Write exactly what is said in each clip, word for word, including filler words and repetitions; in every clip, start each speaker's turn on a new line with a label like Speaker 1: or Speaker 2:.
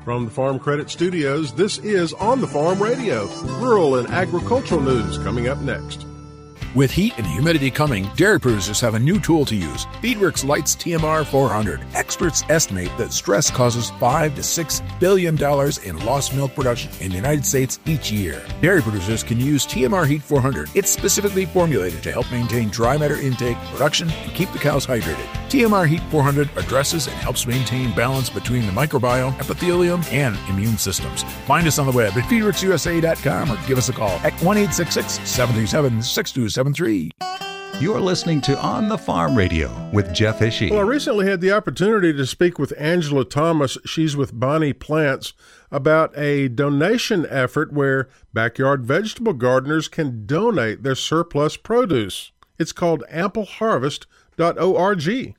Speaker 1: From the Farm Credit Studios, this is On the Farm Radio, rural and agricultural news coming up next.
Speaker 2: With heat and humidity coming, dairy producers have a new tool to use, Feedworks Lights T M R four hundred. Experts estimate that stress causes five to six billion dollars in lost milk production in the United States each year. Dairy producers can use T M R Heat four hundred. It's specifically formulated to help maintain dry matter intake, production, and keep the cows hydrated. T M R Heat four hundred addresses and helps maintain balance between the microbiome, epithelium, and immune systems. Find us on the web at feedworks u s a dot com or give us a call at one eight six six, seven three seven, six two seven three.
Speaker 3: You're listening to On the Farm Radio with Jeff Ishii.
Speaker 1: Well, I recently had the opportunity to speak with Angela Thomas. She's with Bonnie Plants about a donation effort where backyard vegetable gardeners can donate their surplus produce. It's called ample harvest dot org.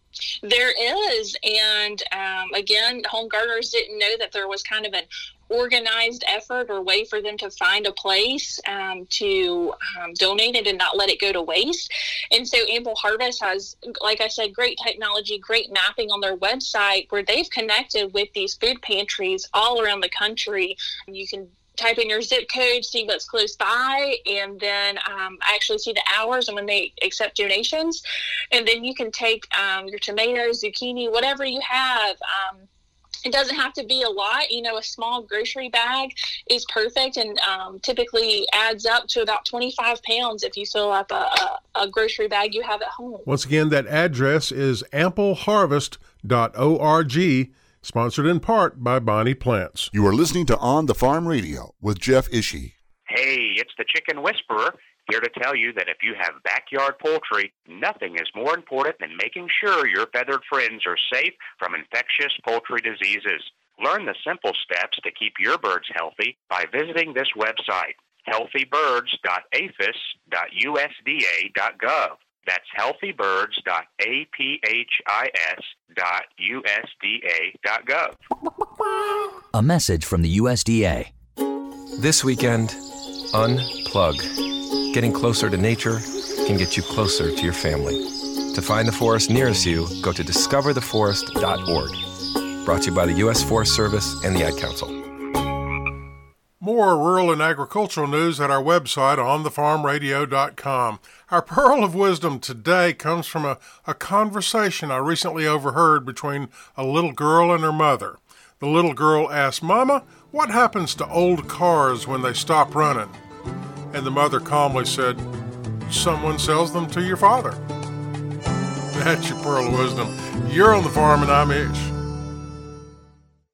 Speaker 4: There is, and um, again, home gardeners didn't know that there was kind of an organized effort or way for them to find a place um, to um, donate it and not let it go to waste. And so Ample Harvest has, like I said, great technology, great mapping on their website where they've connected with these food pantries all around the country. You can type in your zip code, see what's close by, and then um, actually see the hours and when they accept donations. And then you can take um, your tomatoes, zucchini, whatever you have. Um, it doesn't have to be a lot. You know, a small grocery bag is perfect and um, typically adds up to about twenty-five pounds if you fill up a, a, a grocery bag you have at home.
Speaker 1: Once again, that address is ample harvest dot org. Sponsored in part by Bonnie Plants.
Speaker 5: You are listening to On the Farm Radio with Jeff Ishii.
Speaker 6: Hey, it's the Chicken Whisperer, here to tell you that if you have backyard poultry, nothing is more important than making sure your feathered friends are safe from infectious poultry diseases. Learn the simple steps to keep your birds healthy by visiting this website, healthy birds dot a f i s dot u s d a dot gov. That's healthy birds dot a p h i s dot u s d a dot gov.
Speaker 7: A message from the U S D A.
Speaker 8: This weekend, unplug. Getting closer to nature can get you closer to your family. To find the forest nearest you, go to discover the forest dot org. Brought to you by the U S Forest Service and the Ad Council.
Speaker 1: More rural and agricultural news at our website, on the farm radio dot com. Our pearl of wisdom today comes from a, a conversation I recently overheard between a little girl and her mother. The little girl asked, "Mama, what happens to old cars when they stop running?" And the mother calmly said, "Someone sells them to your father." That's your pearl of wisdom. You're on the farm and I'm Ish.